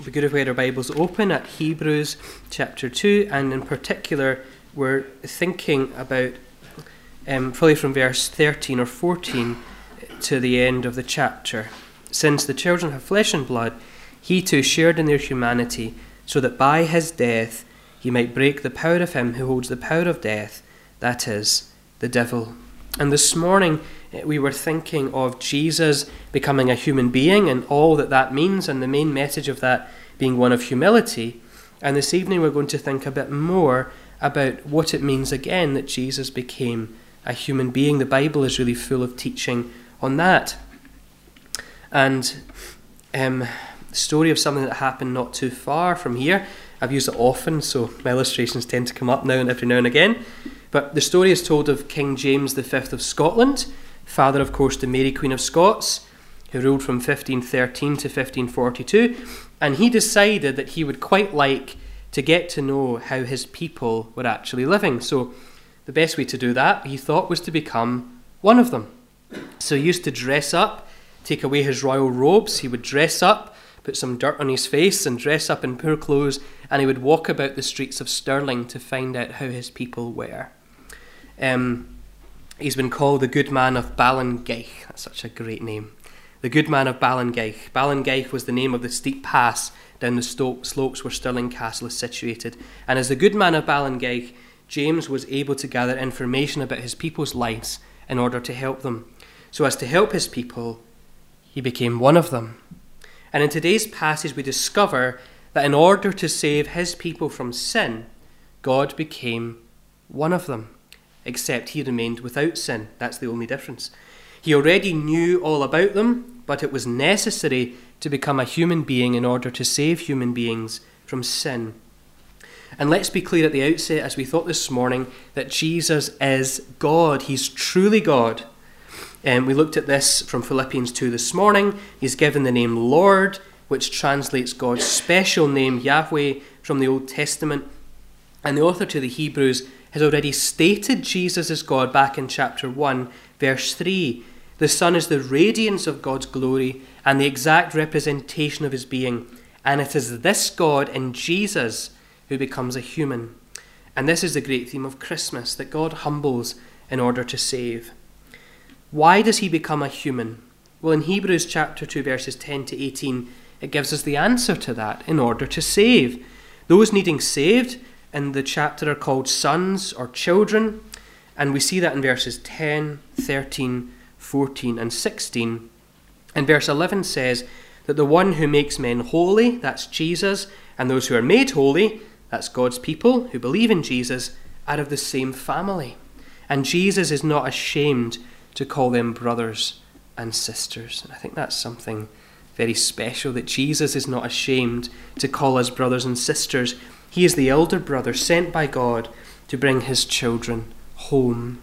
be good if we had our Bibles open at Hebrews chapter 2, and in particular we're thinking about probably from verse 13 or 14 to the end of the chapter. Since the children have flesh and blood, he too shared in their humanity, so that by his death he might break the power of him who holds the power of death, that is, the devil. And this morning we were thinking of Jesus becoming a human being and all that that means, and the main message of that being one of humility. And this evening we're going to think a bit more about what it means again that Jesus became a human being. The Bible is really full of teaching on that. And the story of something that happened not too far from here. I've used it often, so my illustrations tend to come up every now and again. But the story is told of King James V of Scotland, father, of course, to Mary, Queen of Scots, who ruled from 1513 to 1542. And he decided that he would quite like to get to know how his people were actually living. So the best way to do that, he thought, was to become one of them. So he used to dress up, take away his royal robes. He would dress up, put some dirt on his face and dress up in poor clothes, and he would walk about the streets of Stirling to find out how his people were. He's been called the Good Man of Ballingeich. That's such a great name. The Good Man of Ballingeich. Ballingeich was the name of the steep pass down the slopes where Stirling Castle is situated. And as the Good Man of Ballingeich, James was able to gather information about his people's lives in order to help them. So as to help his people, he became one of them. And in today's passage we discover that in order to save his people from sin, God became one of them. Except he remained without sin. That's the only difference. He already knew all about them, but it was necessary to become a human being in order to save human beings from sin. And let's be clear at the outset, as we thought this morning, that Jesus is God. He's truly God. We looked at this from Philippians 2 this morning. He's given the name Lord, which translates God's special name, Yahweh, from the Old Testament. And the author to the Hebrews has already stated Jesus as God back in chapter 1, verse 3. The Son is the radiance of God's glory and the exact representation of his being. And it is this God in Jesus who becomes a human. And this is the great theme of Christmas, that God humbles in order to save. Why does he become a human? Well, in Hebrews chapter 2, verses 10 to 18, it gives us the answer to that: in order to save. Those needing saved in the chapter are called sons or children, and we see that in verses 10, 13, 14 and 16. And verse 11 says that the one who makes men holy, that's Jesus, and those who are made holy, that's God's people who believe in Jesus, are of the same family. And Jesus is not ashamed to call them brothers and sisters. And I think that's something very special, that Jesus is not ashamed to call us brothers and sisters. He is the elder brother sent by God to bring his children home.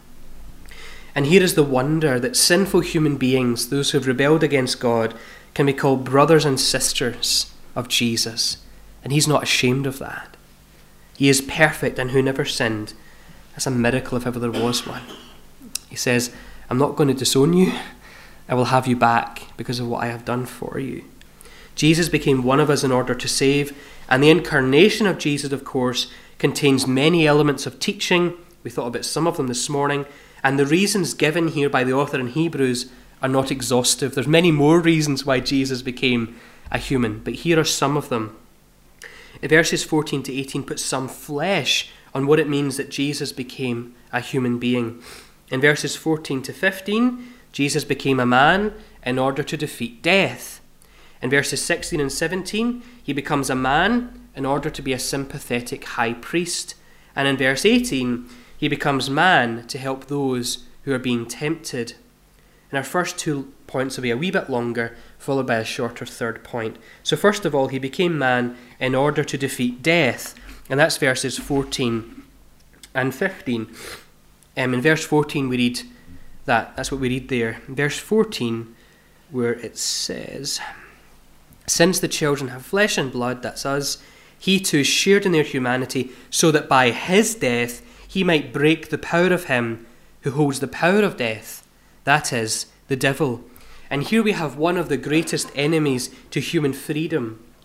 And here is the wonder that sinful human beings, those who have rebelled against God, can be called brothers and sisters of Jesus. And he's not ashamed of that. He is perfect and who never sinned. That's a miracle if ever there was one. He says, I'm not going to disown you. I will have you back because of what I have done for you. Jesus became one of us in order to save, and the incarnation of Jesus, of course, contains many elements of teaching. We thought about some of them this morning, and the reasons given here by the author in Hebrews are not exhaustive. There's many more reasons why Jesus became a human, but here are some of them. Verses 14 to 18 put some flesh on what it means that Jesus became a human being. In verses 14 to 15, Jesus became a man in order to defeat death. In verses 16 and 17, he becomes a man in order to be a sympathetic high priest. And in verse 18, he becomes man to help those who are being tempted. And our first 2 points will be a wee bit longer, followed by a shorter third point. So first of all, he became man in order to defeat death. And that's verses 14 and 15. In verse 14 we read that's what we read there. In verse 14, where it says, since the children have flesh and blood, that's us, he too shared in their humanity, so that by his death he might break the power of him who holds the power of death, that is, the devil. And here we have one of the greatest enemies to human freedom,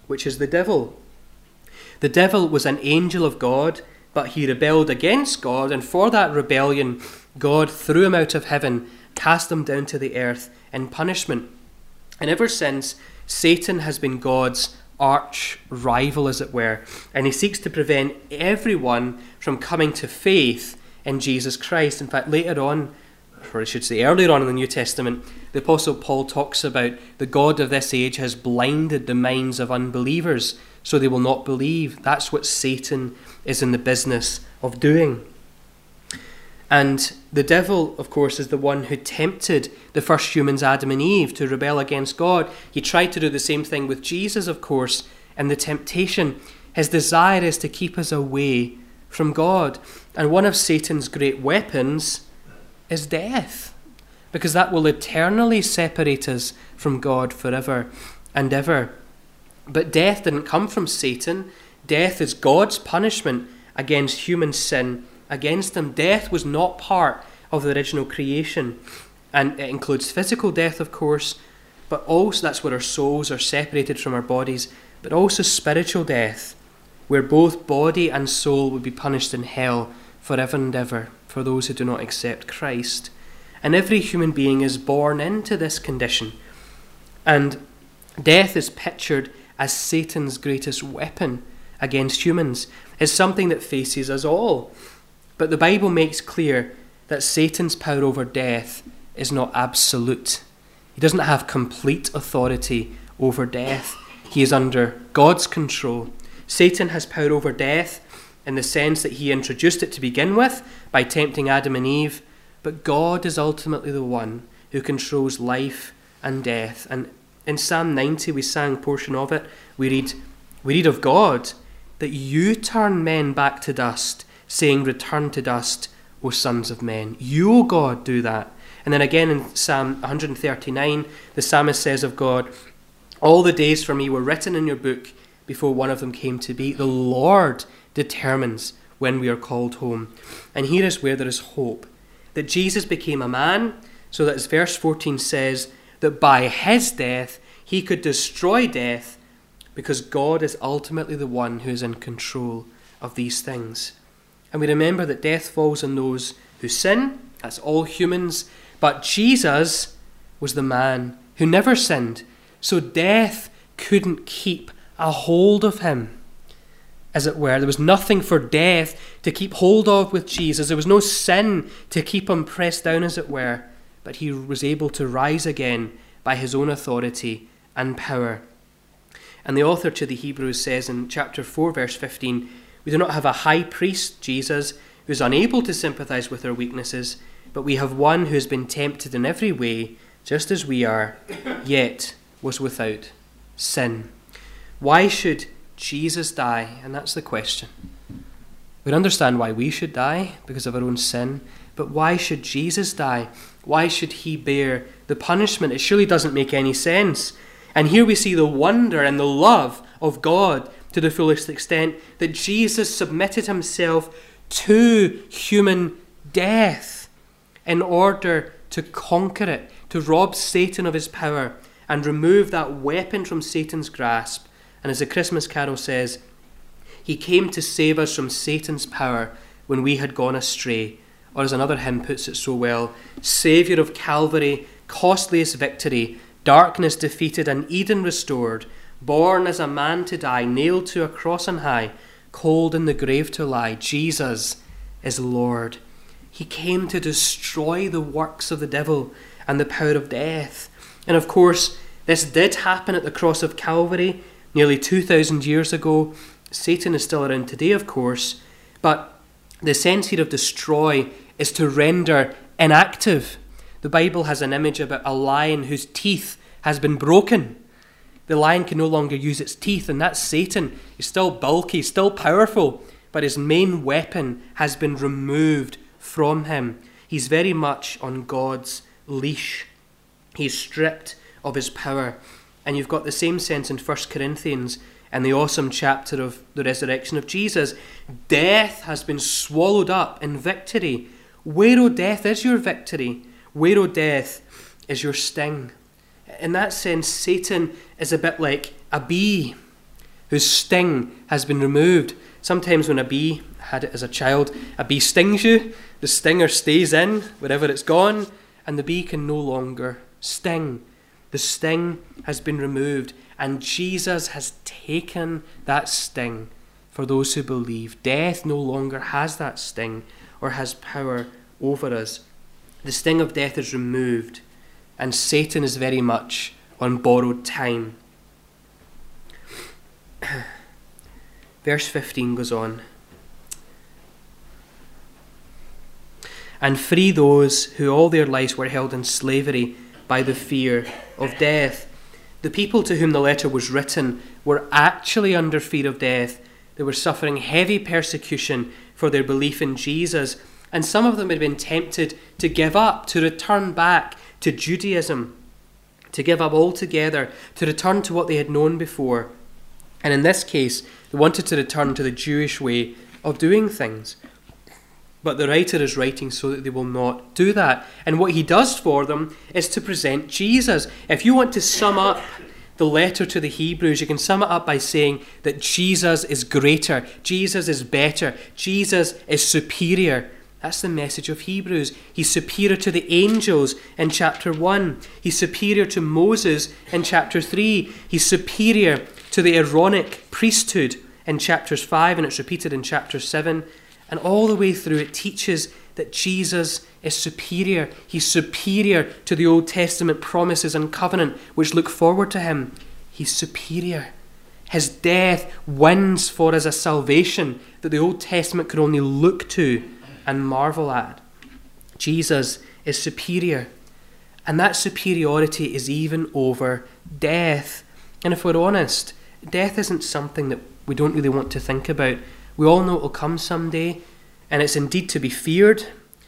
which is the devil. The devil was an angel of God, but he rebelled against God, and for that rebellion, God threw him out of heaven, cast him down to the earth in punishment. And ever since, Satan has been God's arch rival, as it were, and he seeks to prevent everyone from coming to faith in Jesus Christ. In fact, later on, or I should say earlier on in the New Testament, the Apostle Paul talks about the God of this age has blinded the minds of unbelievers so they will not believe. That's what Satan is in the business of doing. And the devil, of course, is the one who tempted the first humans, Adam and Eve, to rebel against God. He tried to do the same thing with Jesus, of course, and the temptation. His desire is to keep us away from God. And one of Satan's great weapons is death, because that will eternally separate us from God forever and ever. But death didn't come from Satan. Death is God's punishment against human sin against him. Death was not part of the original creation, and it includes physical death, of course, but also that's where our souls are separated from our bodies, but also spiritual death, where both body and soul would be punished in hell forever and ever for those who do not accept Christ. And every human being is born into this condition, and death is pictured as Satan's greatest weapon against humans. It's something that faces us all. But the Bible makes clear that Satan's power over death is not absolute. He doesn't have complete authority over death. He is under God's control. Satan has power over death in the sense that he introduced it to begin with by tempting Adam and Eve, but God is ultimately the one who controls life and death. And in Psalm 90, we sang a portion of it, we read of God, that you turn men back to dust, saying, return to dust, O sons of men. You, O God, do that. And then again in Psalm 139, the psalmist says of God, all the days for me were written in your book before one of them came to be. The Lord determines when we are called home. And here is where there is hope, that Jesus became a man, so that as verse 14 says, that by his death he could destroy death, because God is ultimately the one who is in control of these things. And we remember that death falls on those who sin. That's all humans. But Jesus was the man who never sinned. So death couldn't keep a hold of him, as it were. There was nothing for death to keep hold of with Jesus. There was no sin to keep him pressed down, as it were. But he was able to rise again by his own authority and power. And the author to the Hebrews says in chapter 4, verse 15, we do not have a high priest, Jesus, who is unable to sympathize with our weaknesses, but we have one who has been tempted in every way, just as we are, yet was without sin. Why should Jesus die? And that's the question. We understand why we should die, because of our own sin, but why should Jesus die? Why should he bear the punishment? It surely doesn't make any sense. And here we see the wonder and the love of God to the fullest extent that Jesus submitted himself to human death in order to conquer it, to rob Satan of his power and remove that weapon from Satan's grasp. And as the Christmas carol says, he came to save us from Satan's power when we had gone astray. Or as another hymn puts it so well, Saviour of Calvary, costliest victory, darkness defeated and Eden restored, born as a man to die, nailed to a cross on high, cold in the grave to lie, Jesus is Lord. He came to destroy the works of the devil and the power of death. And of course, this did happen at the cross of Calvary nearly 2,000 years ago. Satan is still around today, of course, but the sense here of destroy is to render inactive. The Bible has an image about a lion whose teeth has been broken. The lion can no longer use its teeth, and that's Satan. He's still bulky, still powerful, but his main weapon has been removed from him. He's very much on God's leash. He's stripped of his power. And you've got the same sense in 1 Corinthians and the awesome chapter of the resurrection of Jesus. Death has been swallowed up in victory. Where, O death, is your victory? Where, O death, is your sting? In that sense, Satan is a bit like a bee. whose sting has been removed. Sometimes when a bee, I had it as a child, a bee stings you, the stinger stays in wherever it's gone, and the bee can no longer sting. The sting has been removed, and Jesus has taken that sting for those who believe. Death no longer has that sting or has power over us. The sting of death is removed, and Satan is very much on borrowed time. Verse 15 goes on. And free those who all their lives were held in slavery by the fear of death. The people to whom the letter was written were actually under fear of death. They were suffering heavy persecution for their belief in Jesus. And some of them had been tempted to give up, to return back to Judaism, to give up altogether, to return to what they had known before. And in this case, they wanted to return to the Jewish way of doing things. But the writer is writing so that they will not do that. And what he does for them is to present Jesus. If you want to sum up the letter to the Hebrews, you can sum it up by saying that Jesus is greater, Jesus is better, Jesus is superior. That's the message of Hebrews. He's superior to the angels in chapter 1. He's superior to Moses in chapter 3. He's superior to the Aaronic priesthood in chapters 5, and it's repeated in chapter 7. And all the way through it teaches that Jesus is superior. He's superior to the Old Testament promises and covenant which look forward to him. He's superior. His death wins for us a salvation that the Old Testament could only look to and marvel at. Jesus is superior. And that superiority is even over death. And if we're honest, death isn't something that we don't really want to think about. We all know it will come someday, and it's indeed to be feared,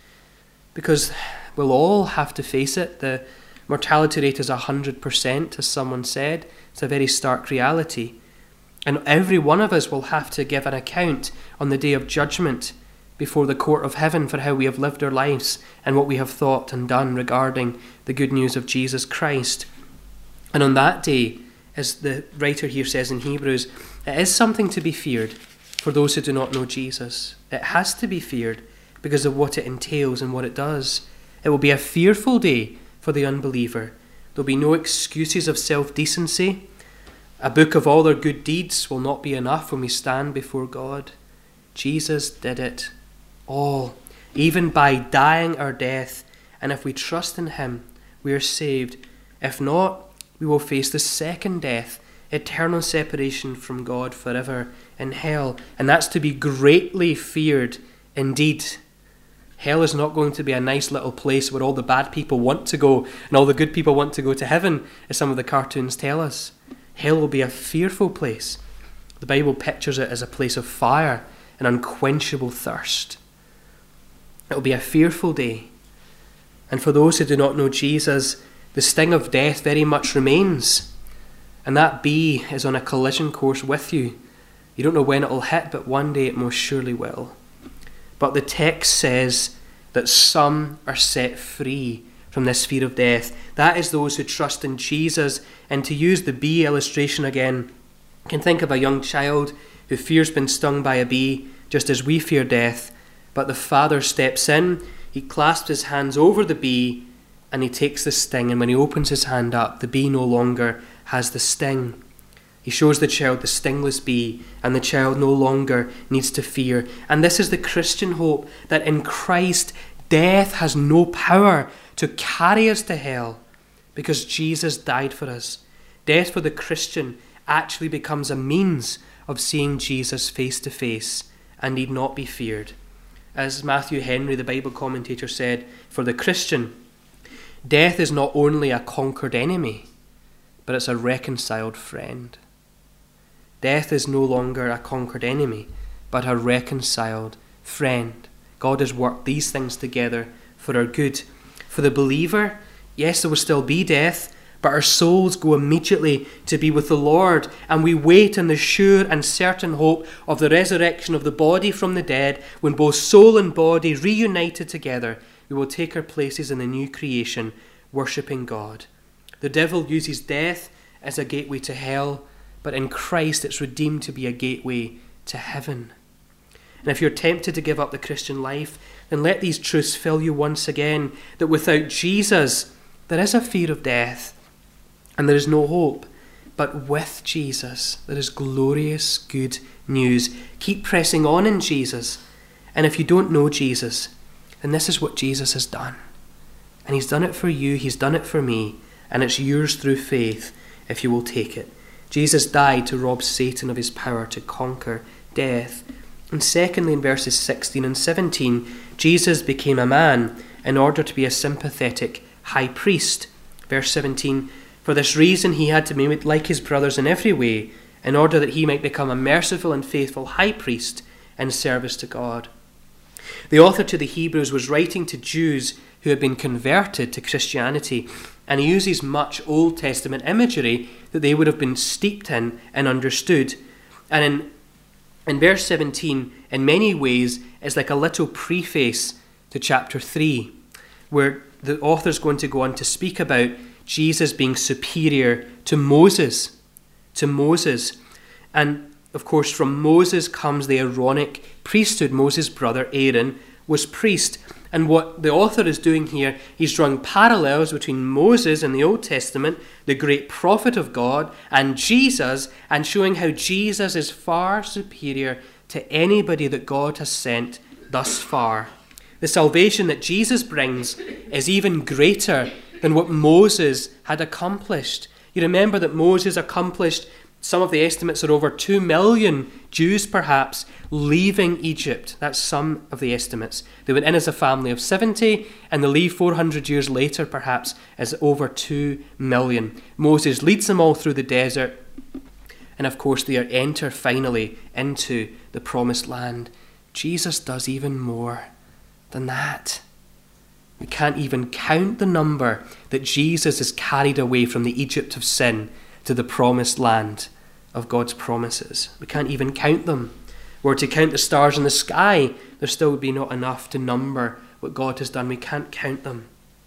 because we'll all have to face it. The mortality rate is 100%, as someone said. It's a very stark reality. And every one of us will have to give an account on the day of judgment before the court of heaven for how we have lived our lives and what we have thought and done regarding the good news of Jesus Christ. And on that day, as the writer here says in Hebrews, it is something to be feared for those who do not know Jesus. It has to be feared because of what it entails and what it does. It will be a fearful day for the unbeliever. There'll be no excuses of self-decency. A book of all their good deeds will not be enough when we stand before God. Jesus did it all, even by dying our death. And if we trust in him, we are saved. If not, we will face the second death, eternal separation from God forever in hell. And that's to be greatly feared indeed. Hell is not going to be a nice little place where all the bad people want to go and all the good people want to go to heaven, as some of the cartoons tell us. Hell will be a fearful place. The Bible pictures it as a place of fire and unquenchable thirst. It will be a fearful day. And for those who do not know Jesus, the sting of death very much remains. And that bee is on a collision course with you. You don't know when it will hit, but one day it most surely will. But the text says that some are set free from this fear of death. That is those who trust in Jesus. And to use the bee illustration again, you can think of a young child who fears being stung by a bee, just as we fear death. But the father steps in, he clasps his hands over the bee, and he takes the sting. And when he opens his hand up, the bee no longer has the sting. He shows the child the stingless bee, and the child no longer needs to fear. And this is the Christian hope, that in Christ, death has no power to carry us to hell, because Jesus died for us. Death for the Christian actually becomes a means of seeing Jesus face to face and need not be feared. As Matthew Henry, the Bible commentator, said, for the Christian, death is not only a conquered enemy, but it's a reconciled friend. Death is no longer a conquered enemy, but a reconciled friend. God has worked these things together for our good. For the believer, yes, there will still be death, but our souls go immediately to be with the Lord, and we wait in the sure and certain hope of the resurrection of the body from the dead, when both soul and body, reunited together, we will take our places in the new creation, worshipping God. The devil uses death as a gateway to hell, but in Christ it's redeemed to be a gateway to heaven. And if you're tempted to give up the Christian life, then let these truths fill you once again, that without Jesus, there is a fear of death, and there is no hope. But with Jesus, there is glorious good news. Keep pressing on in Jesus. And if you don't know Jesus, then this is what Jesus has done. And he's done it for you, he's done it for me, and it's yours through faith if you will take it. Jesus died to rob Satan of his power to conquer death. And secondly, in verses 16 and 17, Jesus became a man in order to be a sympathetic high priest. Verse 17, for this reason he had to be like his brothers in every way, in order that he might become a merciful and faithful high priest in service to God. The author to the Hebrews was writing to Jews who had been converted to Christianity, and he uses much Old Testament imagery that they would have been steeped in and understood. And in verse 17, in many ways, is like a little preface to chapter 3, where the author's going to go on to speak about Jesus being superior to Moses. And of course, from Moses comes the Aaronic priesthood. Moses' brother Aaron was priest. And what the author is doing here, he's drawing parallels between Moses in the Old Testament, the great prophet of God, and Jesus, and showing how Jesus is far superior to anybody that God has sent thus far. The salvation that Jesus brings is even greater than what Moses had accomplished. You remember that Moses accomplished, some of the estimates are over 2 million Jews perhaps leaving Egypt. That's some of the estimates. They went in as a family of 70 and they leave 400 years later perhaps as over 2 million. Moses leads them all through the desert, and of course they enter finally into the promised land. Jesus does even more than that. We can't even count the number that Jesus is carried away from the Egypt of sin to the promised land of God's promises. We can't even count them. Were to count the stars in the sky, there still would be not enough to number what God has done. We can't count them.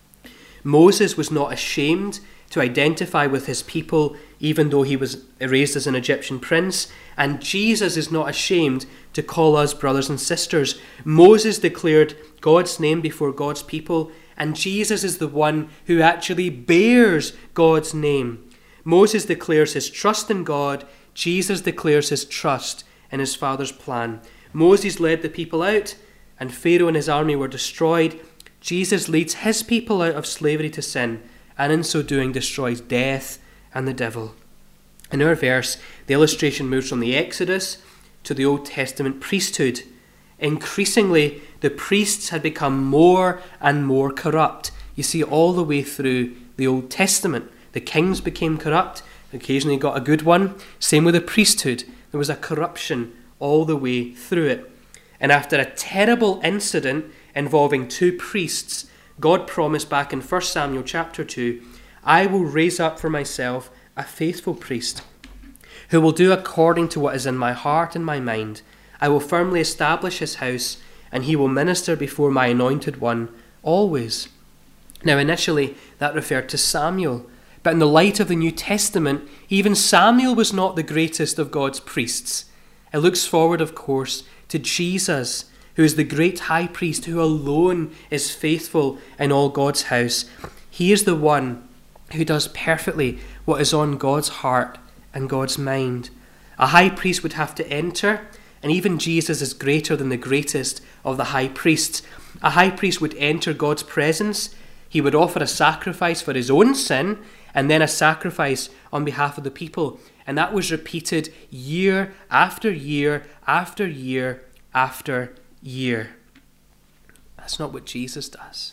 Moses was not ashamed to identify with his people, even though he was raised as an Egyptian prince. And Jesus is not ashamed to call us brothers and sisters. Moses declared God's name before God's people, and Jesus is the one who actually bears God's name. Moses declares his trust in God. Jesus declares his trust in his Father's plan. Moses led the people out, and Pharaoh and his army were destroyed. Jesus leads his people out of slavery to sin, and in so doing destroys death and the devil. In our verse, the illustration moves from the Exodus to the Old Testament priesthood. Increasingly, the priests had become more and more corrupt. You see all the way through the Old Testament. The kings became corrupt, occasionally got a good one. Same with the priesthood. There was a corruption all the way through it. And after a terrible incident involving 2 priests, God promised back in 1 Samuel chapter 2, I will raise up for myself a faithful priest who will do according to what is in my heart and my mind. I will firmly establish his house, and he will minister before my anointed one always. Now initially that referred to Samuel, but in the light of the New Testament, even Samuel was not the greatest of God's priests. It looks forward, of course, to Jesus, who is the great high priest who alone is faithful in all God's house. He is the one who does perfectly what is on God's heart and God's mind. A high priest would have to enter, and even Jesus is greater than the greatest of the high priests. A high priest would enter God's presence. He would offer a sacrifice for his own sin, and then a sacrifice on behalf of the people. And that was repeated year after year after year after year. That's not what Jesus does.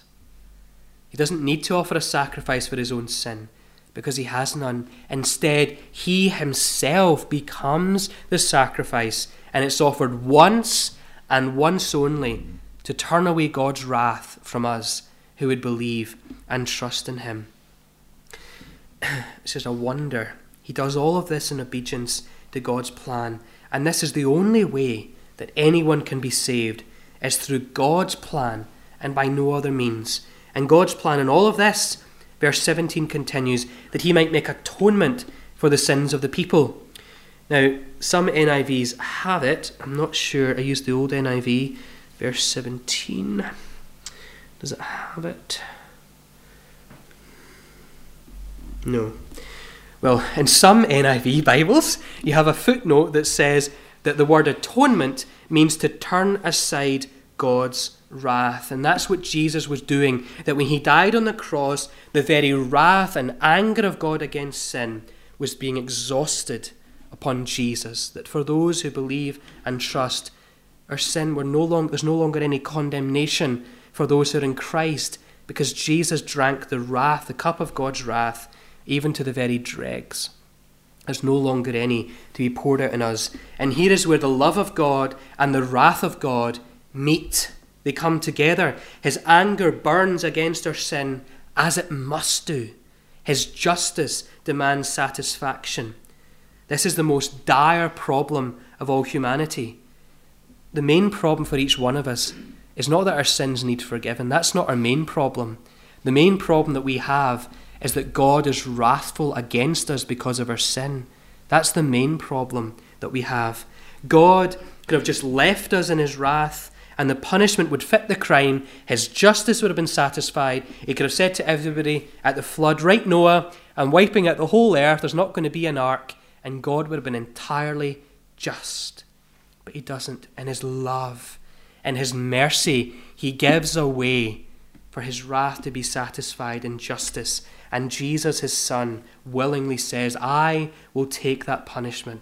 He doesn't need to offer a sacrifice for his own sin because he has none. Instead, he himself becomes the sacrifice, and it's offered once and once only to turn away God's wrath from us who would believe and trust in him. This is a wonder. He does all of this in obedience to God's plan, and this is the only way that anyone can be saved, is through God's plan and by no other means. And God's plan in all of this, verse 17 continues, that he might make atonement for the sins of the people. Now, some NIVs have it. I'm not sure. I used the old NIV, verse 17. Does it have it? No. Well, in some NIV Bibles, you have a footnote that says that the word atonement means to turn aside God's wrath. And that's what Jesus was doing, that when he died on the cross, the very wrath and anger of God against sin was being exhausted upon Jesus. That for those who believe and trust, our sin, there's no longer any condemnation for those who are in Christ, because Jesus drank the wrath, the cup of God's wrath, even to the very dregs. There's no longer any to be poured out on us. And here is where the love of God and the wrath of God meet. They come together. His anger burns against our sin, as it must do. His justice demands satisfaction. This is the most dire problem of all humanity. The main problem for each one of us is not that our sins need forgiven. That's not our main problem. The main problem that we have is that God is wrathful against us because of our sin. That's the main problem that we have. God could have just left us in his wrath, and the punishment would fit the crime. His justice would have been satisfied. He could have said to everybody at the flood, right, Noah, I'm wiping out the whole earth. There's not going to be an ark. And God would have been entirely just. But he doesn't. In his love, in his mercy, he gives a way for his wrath to be satisfied in justice. And Jesus, his son, willingly says, I will take that punishment.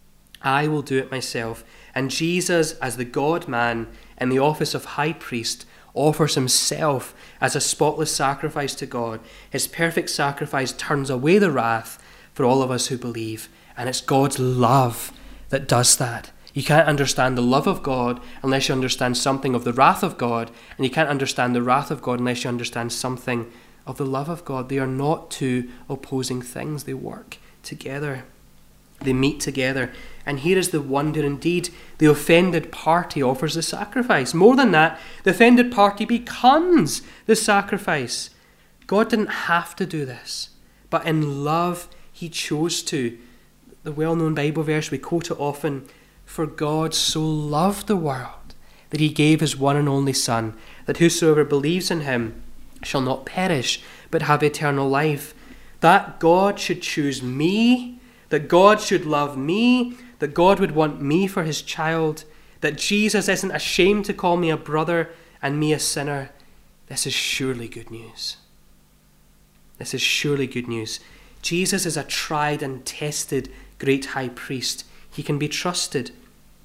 I will do it myself. And Jesus, as the God-man in the office of high priest, offers himself as a spotless sacrifice to God. His perfect sacrifice turns away the wrath for all of us who believe. And it's God's love that does that. You can't understand the love of God unless you understand something of the wrath of God. And you can't understand the wrath of God unless you understand something of the love of God. They are not two opposing things. They work together. They meet together. And here is the wonder indeed. The offended party offers the sacrifice. More than that, the offended party becomes the sacrifice. God didn't have to do this, but in love he chose to. The well-known Bible verse, we quote it often, for God so loved the world that he gave his one and only Son, that whosoever believes in him shall not perish, but have eternal life. That God should choose me, that God should love me, that God would want me for his child, that Jesus isn't ashamed to call me a brother and me a sinner. This is surely good news. This is surely good news. Jesus is a tried and tested great high priest. He can be trusted.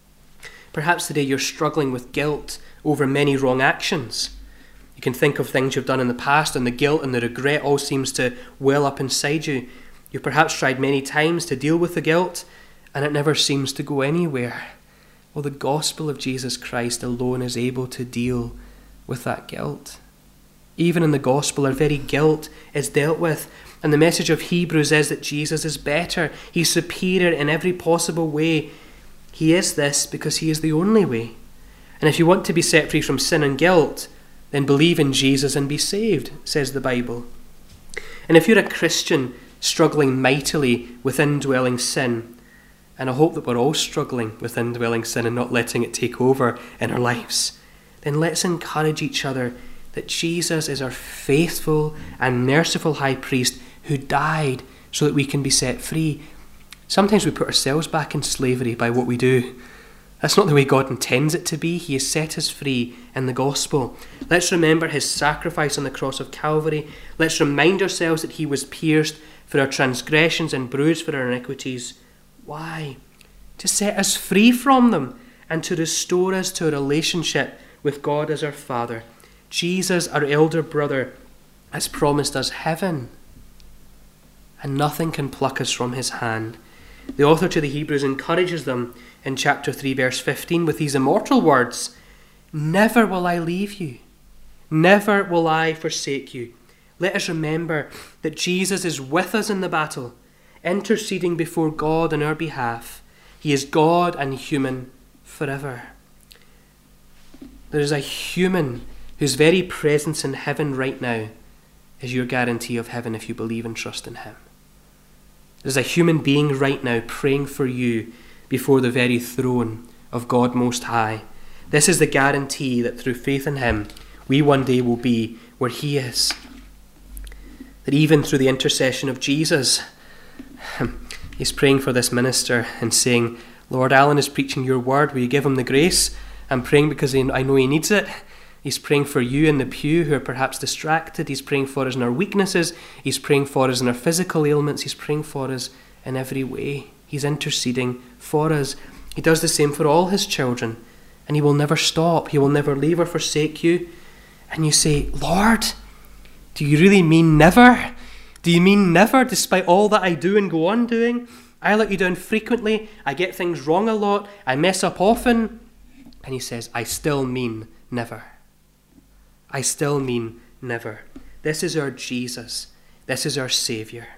Perhaps today you're struggling with guilt over many wrong actions. You can think of things you've done in the past, and the guilt and the regret all seems to well up inside you. You've perhaps tried many times to deal with the guilt, and it never seems to go anywhere. Well, the gospel of Jesus Christ alone is able to deal with that guilt. Even in the gospel, our very guilt is dealt with. And the message of Hebrews is that Jesus is better. He's superior in every possible way. He is this because he is the only way. And if you want to be set free from sin and guilt, then believe in Jesus and be saved, says the Bible. And if you're a Christian struggling mightily with indwelling sin, and I hope that we're all struggling with indwelling sin and not letting it take over in our lives, then let's encourage each other that Jesus is our faithful and merciful high priest who died so that we can be set free. Sometimes we put ourselves back in slavery by what we do. That's not the way God intends it to be. He has set us free in the gospel. Let's remember his sacrifice on the cross of Calvary. Let's remind ourselves that he was pierced for our transgressions and bruised for our iniquities. Why? To set us free from them and to restore us to a relationship with God as our Father. Jesus, our elder brother, has promised us heaven, and nothing can pluck us from his hand. The author to the Hebrews encourages them in chapter 3, verse 15 with these immortal words, never will I leave you, never will I forsake you. Let us remember that Jesus is with us in the battle, interceding before God on our behalf. He is God and human forever. There is a human whose very presence in heaven right now is your guarantee of heaven if you believe and trust in him. There's a human being right now praying for you before the very throne of God Most High. This is the guarantee that through faith in him, we one day will be where he is. That even through the intercession of Jesus, he's praying for this minister and saying, Lord, Alan is preaching your word. Will you give him the grace? I'm praying because I know he needs it. He's praying for you in the pew who are perhaps distracted. He's praying for us in our weaknesses. He's praying for us in our physical ailments. He's praying for us in every way. He's interceding for us. He does the same for all his children. And he will never stop. He will never leave or forsake you. And you say, Lord, do you really mean never? Do you mean never, despite all that I do and go on doing? I let you down frequently. I get things wrong a lot. I mess up often. And he says, I still mean never. I still mean never. This is our Jesus. This is our Saviour.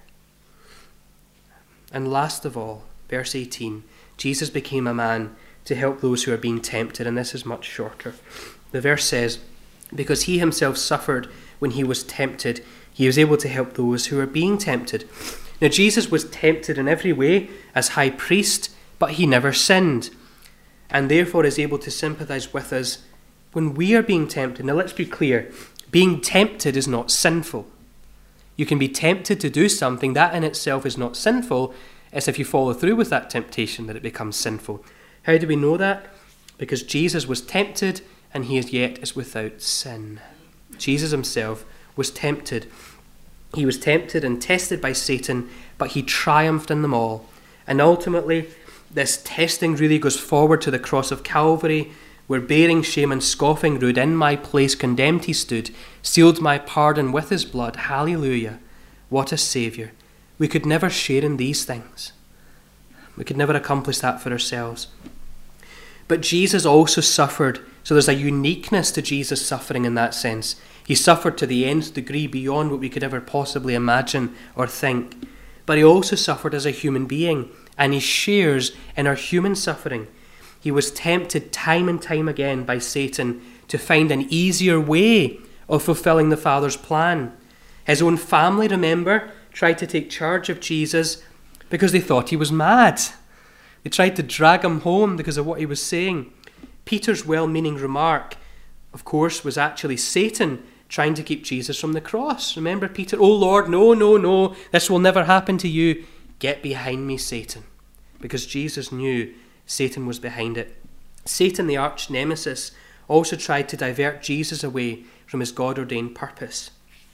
And last of all, verse 18, Jesus became a man to help those who are being tempted, and this is much shorter. The verse says, because he himself suffered when he was tempted, he was able to help those who are being tempted. Now, Jesus was tempted in every way as high priest, but he never sinned, and therefore is able to sympathize with us when we are being tempted. Now, let's be clear. Being tempted is not sinful. You can be tempted to do something. That in itself is not sinful. It's if you follow through with that temptation that it becomes sinful. How do we know that? Because Jesus was tempted and he yet is without sin. Jesus himself was tempted. He was tempted and tested by Satan, but he triumphed in them all. And ultimately, this testing really goes forward to the cross of Calvary, where bearing shame and scoffing rude, in my place condemned he stood, sealed my pardon with his blood. Hallelujah. What a Saviour. We could never share in these things. We could never accomplish that for ourselves. But Jesus also suffered, so there's a uniqueness to Jesus' suffering in that sense. He suffered to the nth degree beyond what we could ever possibly imagine or think. But he also suffered as a human being, and he shares in our human suffering. He was tempted time and time again by Satan to find an easier way of fulfilling the Father's plan. His own family, remember, tried to take charge of Jesus because they thought he was mad. They tried to drag him home because of what he was saying. Peter's well-meaning remark, of course, was actually Satan trying to keep Jesus from the cross. Remember Peter? Oh Lord, no, this will never happen to you. Get behind me, Satan. Because Jesus knew Satan was behind it. Satan, the arch nemesis, also tried to divert Jesus away from his God-ordained purpose.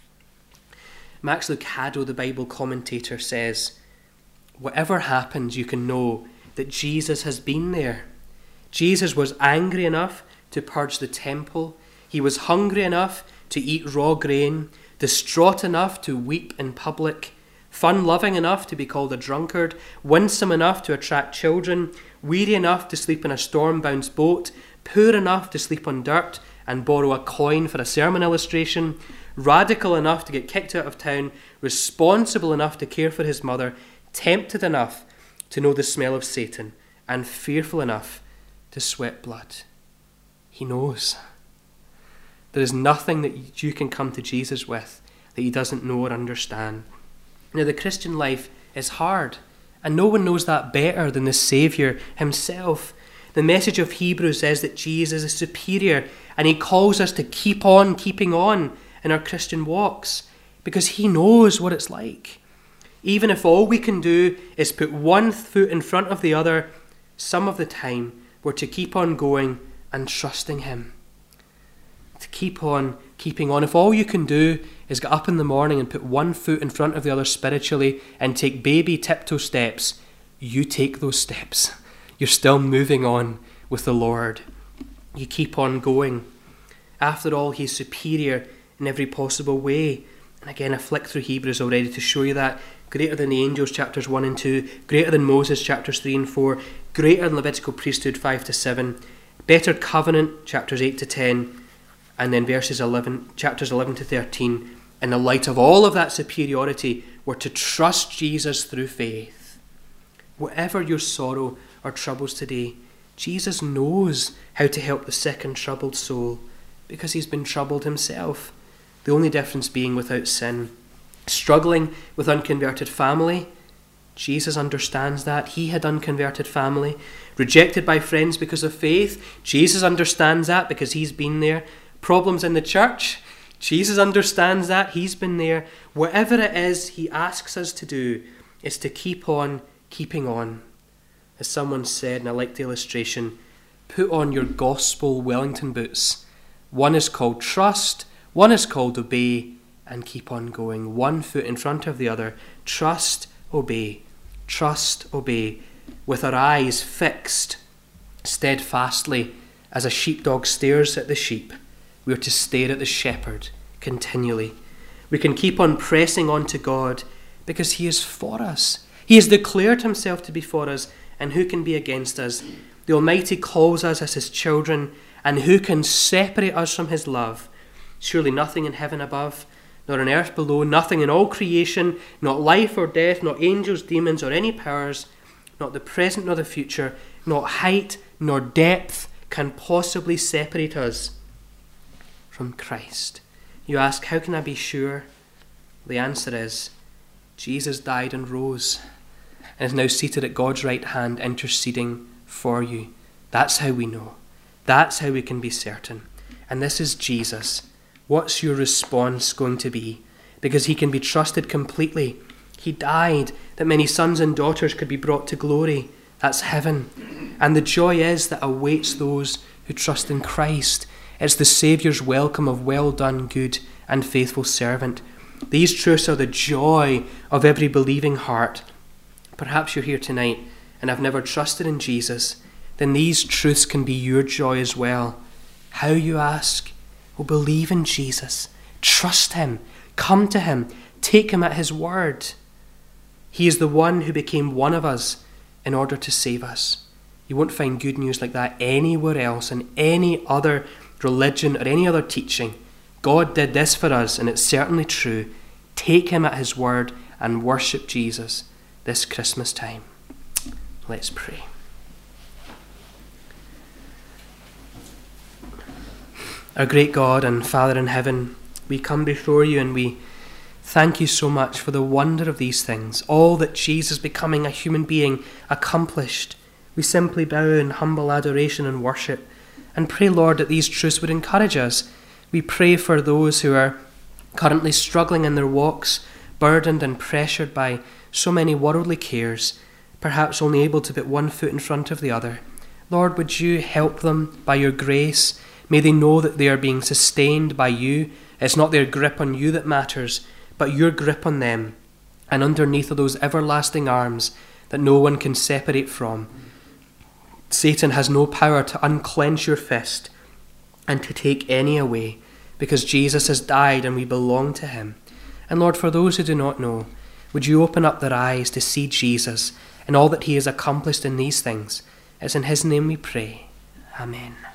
Max Lucado, the Bible commentator, says, whatever happens, you can know that Jesus has been there. Jesus was angry enough to purge the temple. He was hungry enough to eat raw grain, distraught enough to weep in public, fun-loving enough to be called a drunkard, winsome enough to attract children, weary enough to sleep in a storm-bound boat, poor enough to sleep on dirt and borrow a coin for a sermon illustration, radical enough to get kicked out of town, responsible enough to care for his mother, tempted enough to know the smell of Satan, and fearful enough to sweat blood. He knows. There is nothing that you can come to Jesus with that he doesn't know or understand. Now, the Christian life is hard, and no one knows that better than the Saviour himself. The message of Hebrews says that Jesus is superior, and he calls us to keep on keeping on in our Christian walks, because he knows what it's like. Even if all we can do is put one foot in front of the other, some of the time we're to keep on going and trusting him. To keep on keeping on. If all you can do is get up in the morning and put one foot in front of the other spiritually and take baby tiptoe steps, you take those steps. You're still moving on with the Lord. You keep on going. After all, he's superior in every possible way. And again, I flicked through Hebrews already to show you that. Greater than the angels, chapters 1 and 2. Greater than Moses, chapters 3 and 4. Greater than Levitical priesthood, 5 to 7. Better covenant, chapters 8 to 10. And then chapters 11 to 13. In the light of all of that superiority, we're to trust Jesus through faith. Whatever your sorrow or troubles today, Jesus knows how to help the sick and troubled soul because he's been troubled himself. The only difference being without sin. Struggling with unconverted family, Jesus understands that. He had unconverted family, rejected by friends because of faith. Jesus understands that because he's been there. Problems in the church. Jesus understands that. He's been there. Whatever it is he asks us to do is to keep on keeping on. As someone said, and I like the illustration, put on your gospel Wellington boots. One is called trust, one is called obey, and keep on going. One foot in front of the other. Trust, obey. Trust, obey. With our eyes fixed steadfastly as a sheepdog stares at the sheep, we are to stare at the shepherd continually. We can keep on pressing on to God because he is for us. He has declared himself to be for us, and who can be against us? The Almighty calls us as his children, and who can separate us from his love? Surely nothing in heaven above, nor on earth below, nothing in all creation, not life or death, not angels, demons, or any powers, not the present nor the future, not height nor depth can possibly separate us from Christ. You ask, how can I be sure? The answer is, Jesus died and rose, and is now seated at God's right hand, interceding for you. That's how we know. That's how we can be certain. And this is Jesus. What's your response going to be? Because he can be trusted completely. He died that many sons and daughters could be brought to glory. That's heaven. And the joy is that awaits those who trust in Christ. It's the Saviour's welcome of well done, good and faithful servant. These truths are the joy of every believing heart. Perhaps you're here tonight and have never trusted in Jesus. Then these truths can be your joy as well. How, you ask? Well, believe in Jesus. Trust him. Come to him. Take him at his word. He is the one who became one of us in order to save us. You won't find good news like that anywhere else in any other religion or any other teaching. God did this for us, and it's certainly true. Take him at his word and worship Jesus this Christmas time. Let's pray. Our great God and Father in heaven, we come before you and we thank you so much for the wonder of these things, all that Jesus becoming a human being accomplished. We simply bow in humble adoration and worship and pray, Lord, that these truths would encourage us. We pray for those who are currently struggling in their walks, burdened and pressured by so many worldly cares, perhaps only able to put one foot in front of the other. Lord, would you help them by your grace? May they know that they are being sustained by you. It's not their grip on you that matters, but your grip on them, and underneath of those everlasting arms that no one can separate from. Satan has no power to unclench your fist and to take any away, because Jesus has died and we belong to him. And Lord, for those who do not know, would you open up their eyes to see Jesus and all that he has accomplished in these things? It's in his name we pray. Amen.